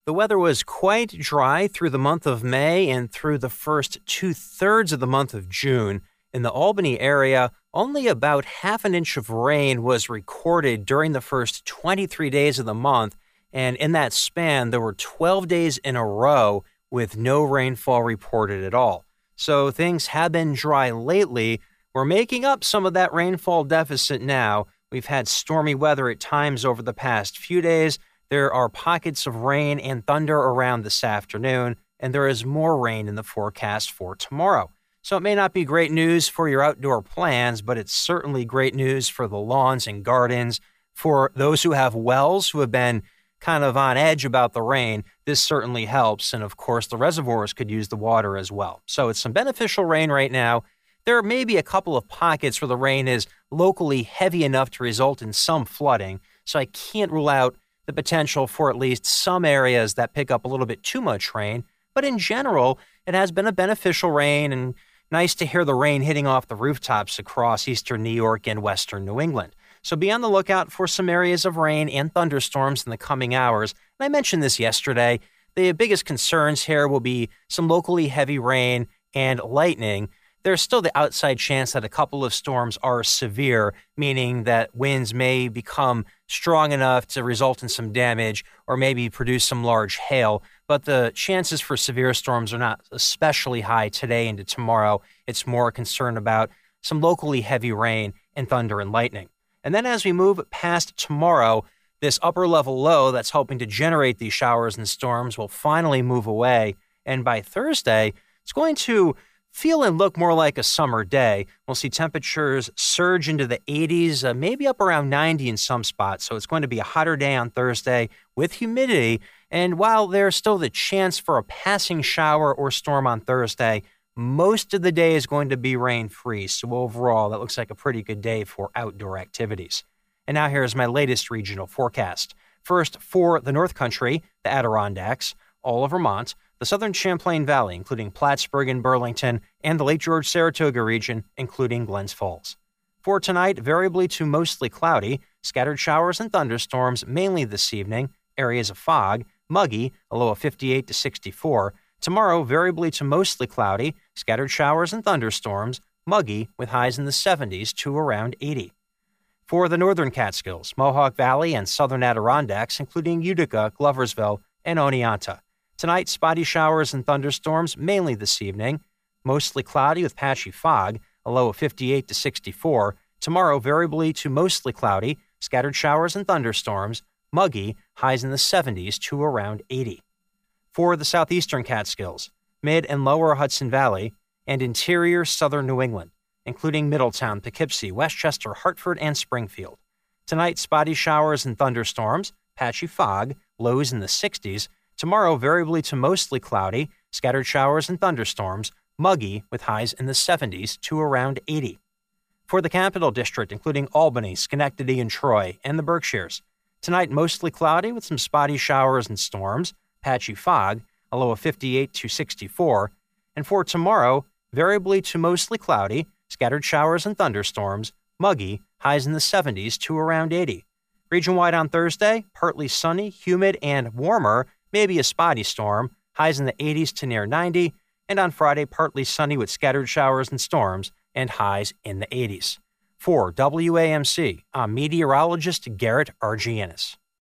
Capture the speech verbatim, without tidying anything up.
The weather was quite dry through the month of May and through the first two-thirds of the month of June. In the Albany area, only about half an inch of rain was recorded during the first twenty-three days of the month, and in that span, there were twelve days in a row with no rainfall reported at all. So things have been dry lately. We're making up some of that rainfall deficit now. We've had stormy weather at times over the past few days. There are pockets of rain and thunder around this afternoon, and there is more rain in the forecast for tomorrow. So it may not be great news for your outdoor plans, but it's certainly great news for the lawns and gardens. For those who have wells who have been kind of on edge about the rain, this certainly helps. And of course, the reservoirs could use the water as well. So it's some beneficial rain right now. There may be a couple of pockets where the rain is locally heavy enough to result in some flooding. So I can't rule out the potential for at least some areas that pick up a little bit too much rain. But in general, it has been a beneficial rain, and nice to hear the rain hitting off the rooftops across eastern New York and western New England. So be on the lookout for some areas of rain and thunderstorms in the coming hours. And I mentioned this yesterday. The biggest concerns here will be some locally heavy rain and lightning. There's still the outside chance that a couple of storms are severe, meaning that winds may become strong enough to result in some damage or maybe produce some large hail. But the chances for severe storms are not especially high today into tomorrow. It's more a concern about some locally heavy rain and thunder and lightning. And then as we move past tomorrow, this upper level low that's helping to generate these showers and storms will finally move away. And by Thursday, it's going to feel and look more like a summer day. We'll see temperatures surge into the eighties, uh, maybe up around ninety in some spots. So it's going to be a hotter day on Thursday with humidity. And while there's still the chance for a passing shower or storm on Thursday, most of the day is going to be rain-free. So overall, that looks like a pretty good day for outdoor activities. And now here's my latest regional forecast. First, for the North Country, the Adirondacks, all of Vermont, the southern Champlain Valley, including Plattsburgh and Burlington, and the Lake George-Saratoga region, including Glens Falls. For tonight, variably to mostly cloudy, scattered showers and thunderstorms mainly this evening, areas of fog, muggy, a low of fifty-eight to sixty-four. Tomorrow, variably to mostly cloudy, scattered showers and thunderstorms, muggy with highs in the seventies to around eighty. For the northern Catskills, Mohawk Valley, and southern Adirondacks, including Utica, Gloversville, and Oneonta. Tonight, spotty showers and thunderstorms mainly this evening, mostly cloudy with patchy fog, a low of fifty-eight to sixty-four. Tomorrow, variably to mostly cloudy, scattered showers and thunderstorms, muggy, highs in the seventies to around eighty. For the southeastern Catskills, mid and lower Hudson Valley, and interior southern New England, including Middletown, Poughkeepsie, Westchester, Hartford, and Springfield. Tonight, spotty showers and thunderstorms, patchy fog, lows in the sixties. Tomorrow, variably to mostly cloudy, scattered showers and thunderstorms, muggy with highs in the seventies to around eighty. For the Capital District, including Albany, Schenectady, and Troy, and the Berkshires. Tonight, mostly cloudy with some spotty showers and storms, patchy fog, a low of fifty-eight to sixty-four. And for tomorrow, variably to mostly cloudy, scattered showers and thunderstorms, muggy, highs in the seventies to around eighty. Region-wide on Thursday, partly sunny, humid, and warmer, maybe a spotty storm, highs in the eighties to near ninety. And on Friday, partly sunny with scattered showers and storms, and highs in the eighties. For W A M C, I'm meteorologist Garrett Argianis.